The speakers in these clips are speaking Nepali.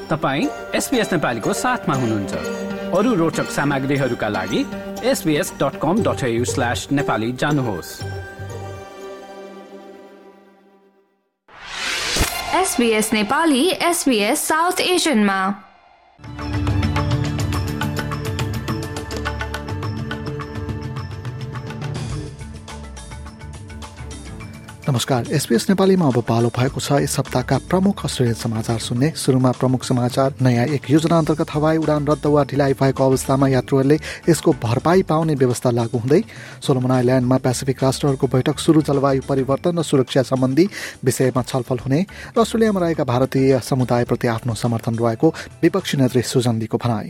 तपाईं SBS नेपालीको साथमा हुनुहुन्छ। अरू रोचक सामग्रीहरूका लागि sbs.com.au/nepali जानुहोस्। SBS नेपाली SBS साउथ एशियनमा। नमस्कार, SBS नेपालीमा अब पालो भएको छ यस हप्ताका प्रमुख अस्ट्रेलियन समाचार सुन्ने। सुरुमा प्रमुख समाचार। नयाँ एक योजना अन्तर्गत हवाई उडान रद्द वा ढिलाइ भएको अवस्थामा यात्रुहरूले यसको भरपाई पाउने व्यवस्था लागू हुँदै। सोलोमन आइल्यान्डमा पेसिफिक राष्ट्रहरूको बैठक सुरु। जलवायु परिवर्तन र सुरक्षा सम्बन्धी विषयमा छलफल हुने र अस्ट्रेलियामा रहेका भारतीय समुदायप्रति आफ्नो समर्थन रहेको विपक्षी नेत्री सुजन लीको भनाई।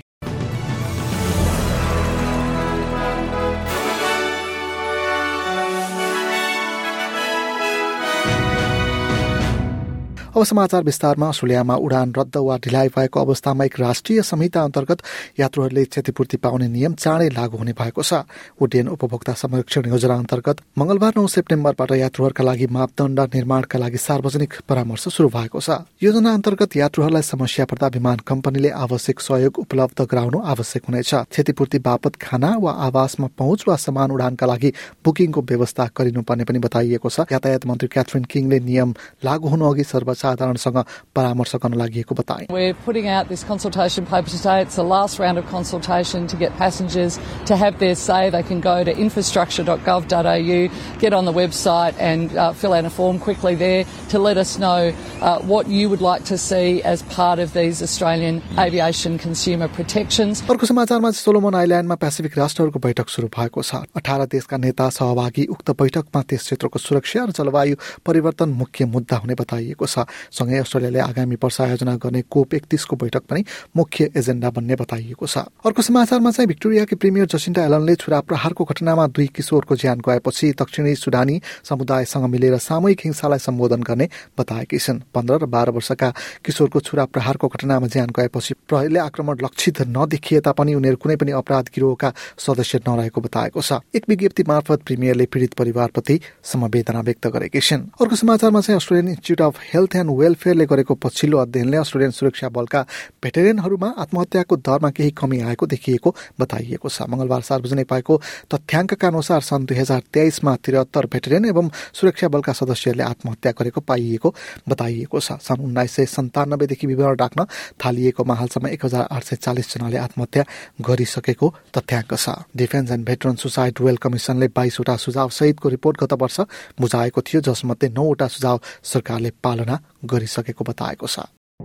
अब समाचार विस्तारमा। अस्ट्रेलियामा उडान रद्द वा ढिलाइ भएको अवस्थामा एक राष्ट्रिय संहिता अन्तर्गत यात्रुहरूले क्षतिपूर्ति पाउने नियम चाँडै लागू हुने भएको छ। उड्डयन उपभोक्ता संरक्षण योजना अन्तर्गत मंगलबार 9 सेप्टेम्बरबाट यात्रुहरूका लागि मापदण्ड निर्माणका लागि सार्वजनिक परामर्श सुरु भएको छ। योजना अन्तर्गत यात्रुहरूलाई समस्या पर्दा विमान कम्पनीले आवश्यक सहयोग उपलब्ध गराउनु आवश्यक हुनेछ। क्षतिपूर्ति बापत खाना वा आवासमा पहुँच वा समान उडानका लागि बुकिङको व्यवस्था गरिनुपर्ने पनि बताइएको छ। यातायात मन्त्री क्याथरिन किङले नियम लागू हुनु अघि साधारणसँग परामर्श गर्न लागि बताए। We're putting out this consultation paper today. It's the last round of consultation to get passengers to have their say. They can go to infrastructure.gov.au, get on the website and fill out a form quickly there to let us know what you would like to see as part of these Australian aviation consumer protections. अर्को समाचारमा सोलोमन आइल्यान्डमा पेसिफिक राष्ट्रहरूको बैठक सुरु भएको छ। 18 देशका नेता सहभागी उक्त बैठकमा त्यस क्षेत्रको सुरक्षा र जलवायु परिवर्तन मुख्य मुद्दा हुने बताइएको छ। सँगै अस्ट्रेलियाले आगामी वर्ष आयोजना गर्ने कोप 31 को बैठक पनि मुख्य एजेन्डा बन्ने बताइएको छ। अर्को समाचारमा चाहिँ भिक्टोरियाकी प्रिमियर जसिन्डा एलनले छुरा प्रहारको घटनामा 2 किशोरको ज्यान गएपछि दक्षिणी सुडानी समुदायसँग मिलेर सामूहिक हिंसालाई सम्बोधन गर्ने बताएकी छिन्। 15 र 12 वर्षका किशोरको छुरा प्रहारको घटनामा ज्यान गएपछि प्रहरीले आक्रमण लक्षित नदेखिए तापनि उनीहरू कुनै पनि अपराध गिरोहका सदस्य नरहेको बताएको छ। एक विज्ञप्ति मार्फत प्रिमियरले पीडित परिवारप्रति समवेदना व्यक्त गरेकी छिन्। अर्को समाचारमा चाहिँ Australian Institute of Health and वेलफेयरले गरेको पछिल्लो अध्ययनले अस्ट्रेलियन सुरक्षा बलका भेटेरियनहरूमा आत्महत्याको दरमा केही कमी आएको देखिएको बताइएको छ। मंगलबार सार्वजनिक भएको तथ्याङ्कका अनुसार सन् 2023 मा 73 भेटेरियन एवं सुरक्षा बलका सदस्यहरूले आत्महत्या गरेको पाइएको बताइएको छ। सन् 1997 देखि विवरण राख्न थालिएकोमा हालसम्म 1840 जनाले आत्महत्या गरिसकेको तथ्याङ्क छ। डिफेन्स एन्ड भेटरन सुसाइड वेल कमिसनले 22 वटा सुझाव सहितको रिपोर्ट गत वर्ष बुझाएको थियो, जसमध्ये 9 वटा सुझाव सरकारले पालना गरिसकेको बताएको छ।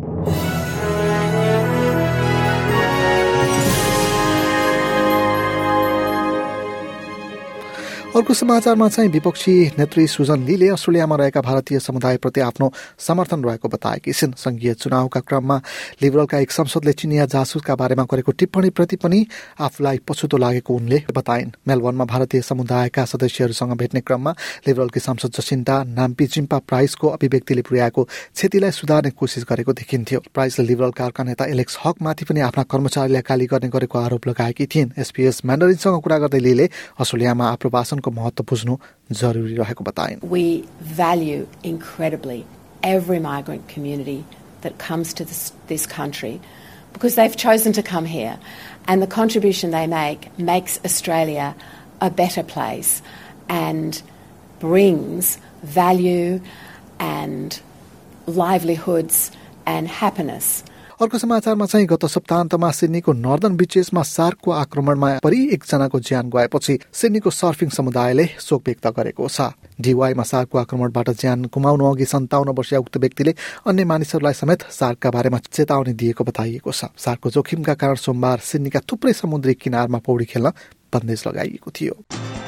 अर्को समाचारमा चाहिँ विपक्षी नेत्री सुजन लीले अस्ट्रेलियामा रहेका भारतीय समुदायप्रति आफ्नो समर्थन रहेको बताएकी छिन्। संघीय चुनावका क्रममा लिबरलका एक सांसदले चिनिया जासुसका बारेमा गरेको टिप्पणीप्रति पनि आफूलाई पछुतो लागेको उनले बताइन्। मेलबर्नमा भारतीय समुदायका सदस्यहरूसँग भेट्ने क्रममा लिबरलकी सांसद जसिन्टा नाम्पी-चिम्पा प्राइसको अभिव्यक्तिले पुर्याएको क्षतिलाई सुधार्ने कोसिस गरेको देखिन्थ्यो। प्राइसले लिबरलका अर्का नेता एलेक्स हकमाथि पनि आफ्ना कर्मचारीलाई गाली गर्ने गरेको आरोप लगाएकी थिइन्। SBS म्यान्डरिनसँग कुरा गर्दै लीले अस्ट्रेलियामा आप्रवासन महत्व बुझ्नु जरुरी रहेको बताइन्। We value incredibly every migrant community that comes to this country because they've chosen to come here, and the contribution they make makes Australia a better place and brings value and livelihoods and happiness. अर्को समाचारमा चाहिँ गत सप्ताहन्तमा सिडनीको नर्दर्न बिचेसमा सार्कको आक्रमणमा परि एकजनाको ज्यान गएपछि सिडनीको सर्फिङ समुदायले शोक व्यक्त गरेको छ। डिवाईमा सार्कको आक्रमणबाट ज्यान गुमाउनु अघि 57 वर्षीय उक्त व्यक्तिले अन्य मानिसहरूलाई समेत सार्कका बारेमा चेतावनी दिएको बताइएको छ। सार्कको जोखिमका कारण सोमबार सिडनीका थुप्रै समुद्री किनारमा पौडी खेल्न बन्देज लगाइएको थियो।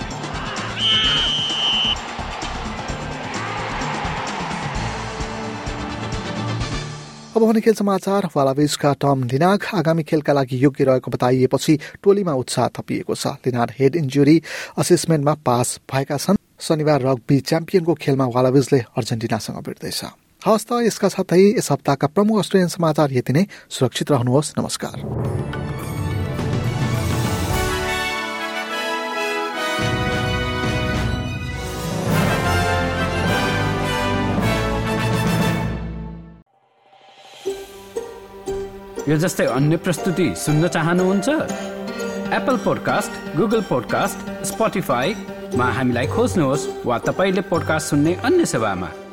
अब भने खेल समाचार। वालाबिजका टम लिनाग आगामी खेलका लागि योग्य रहेको बताइएपछि टोलीमा उत्साह थपिएको छ। लिनाग हेड इन्जुरी असेसमेन्टमा पास भएका छन्। शनिबार रग्बी च्याम्पियनको खेलमा वालाबिजले अर्जेन्टिनासँग भिड्दैछ। हवस् त यसका साथै यस हप्ताका प्रमुख अस्ट्रेलियन समाचार यति नै। सुरक्षित रहनुहोस्। नमस्कार। यो जस्तै अन्य प्रस्तुति सुन्न चाहनुहुन्छ? एप्पल पोडकास्ट, गुगल पोडकास्ट, स्पोटिफाईमा हामीलाई खोज्नुहोस् वा तपाईले पोडकास्ट सुन्ने अन्य सेवामा।